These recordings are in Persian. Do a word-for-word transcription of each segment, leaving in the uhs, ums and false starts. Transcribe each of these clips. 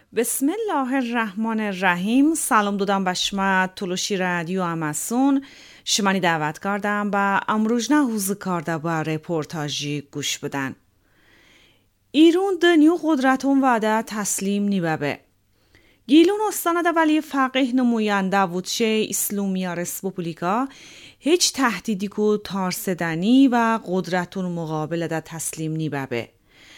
بسم الله الرحمن الرحیم. سلام دادم به شما تلوشی رادیو اماسون. شمانی دعوت کردم با امروز نه حوز کرده با رپورتاجی گوش بدن. ایران دنیو قدرتون وعده تسلیم نیبه. گیلون استانه ده ولی فقیه نموینده وودشه اسلامیا رسپوبلیکا هیچ تهدیدی کو تارسدنی و قدرتون مقابل ده تسلیم نیبه.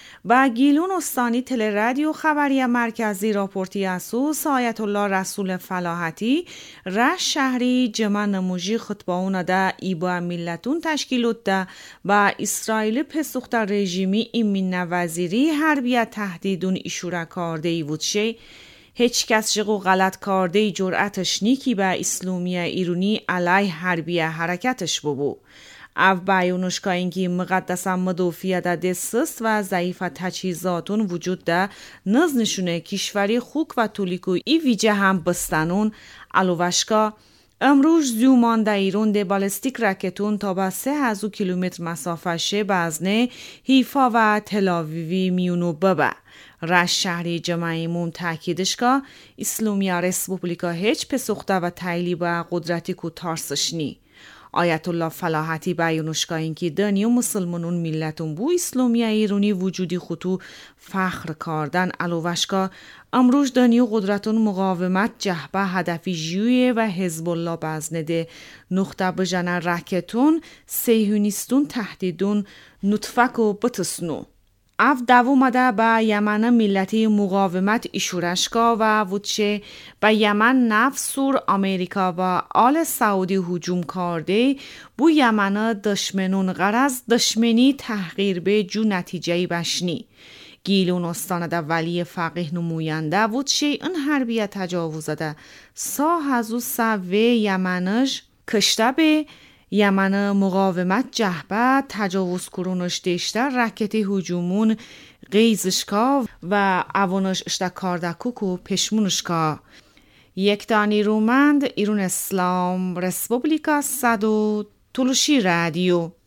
و گیلون استانی تل رادیو خبری مرکزی راپورتی اسوس آیت الله رسول فلاحتی رش شهری جمع نموجی خطباون ده ایبا ملتون تشکیلوت ده و اسرائیل پسوخت رژیمی ایمین وزیری حربیت تهدیدون ایشوره کارده ای وودشه هیچ کس جگو غلط کارده ای جرأتش نیکی به اسلامی ایرونی علیه حربیه حرکتش ببو. او بیانشکا اینکه مقدسا مدوفیه ده دستست و ضعیف تجهیزاتون وجود ده نزنشونه کشوری خوک و تولیکو ای ویجه هم بستنون علوشکا امروز زیومان ده ایرون ده بالستیک رکتون تا به سه هزار کیلومتر مسافه شه بزنه حیفا و تلاویوی میونو ببه. رش شهری جمعیمون تاکیدش که اسلامیا رسپوبلیکا هیچ پسوخته و تایلی به قدرتی کو تارسش نی. آیت الله فلاحتی بیانشکا اینکه دنیا مسلمانون ملتون بو اسلامی ایرانی وجودی خودو فخر کردن علوشکا امروز دنیا قدرتون مقاومت جهبه هدفی جیویه و حزب الله بزنده نقطه بجنه رکتون سیهونیستون تهدیدون نطفک و بتسنو. اف دو مده با یمن ملتی مقاومت ایشورشکا و وچه با یمن نفسور امریکا و آل سعودی هجوم کرده بو یمن دشمنون غرض دشمنی تحقیر به جو نتیجه بشنی. گیلون استانه ده ولی فقیه نموینده وچه این حربیه تجاوزه ده سا هزو سوه یمنش کشته به یمن مقاومت جهبه تجاوز کرونش دیشتر رکتی هجومون غیزشکا و اوانش اشتا کاردکوکو پشمونشکا. یک دانی رومند ایرون اسلام رسپوبلیکا صدو تلوشی رادیو.